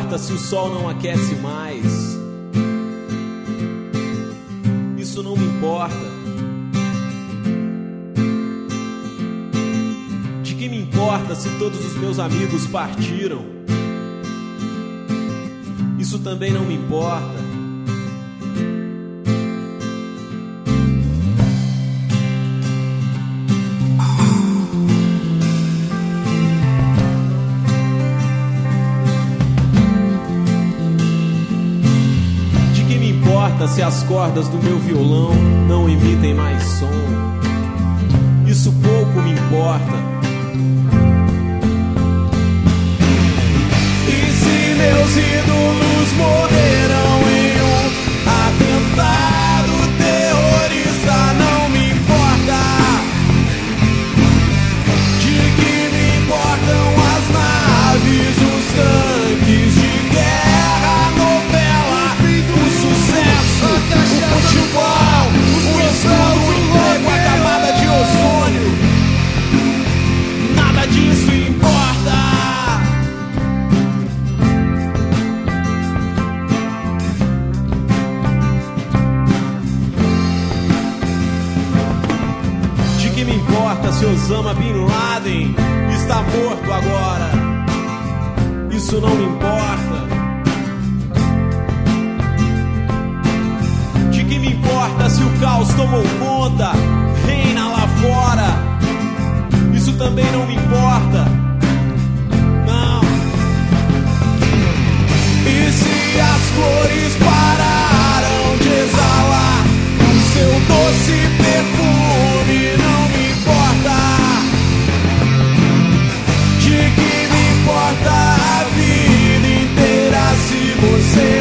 importa se o sol não aquece mais. Isso não me importa. De que me importa se todos os meus amigos partiram? Isso também não me importa. Se as cordas do meu violão não emitem mais som, isso pouco me importa. E se meus ídolos morreram em um atentado terrorista, não me importa. De que me importam as naves, os tanques de guerra, a novela, o sucesso, o futebol, o estudo, o emprego, a camada de ozônio. Nada disso importa. De que me importa se Osama Bin Laden está morto agora? Isso não me importa. De que me importa se o caos tomou conta, reina lá fora? Isso também não me importa. Não. E se as flores pararam de exalar o seu doce perfume, não me importa. De que me importa a vida inteira se você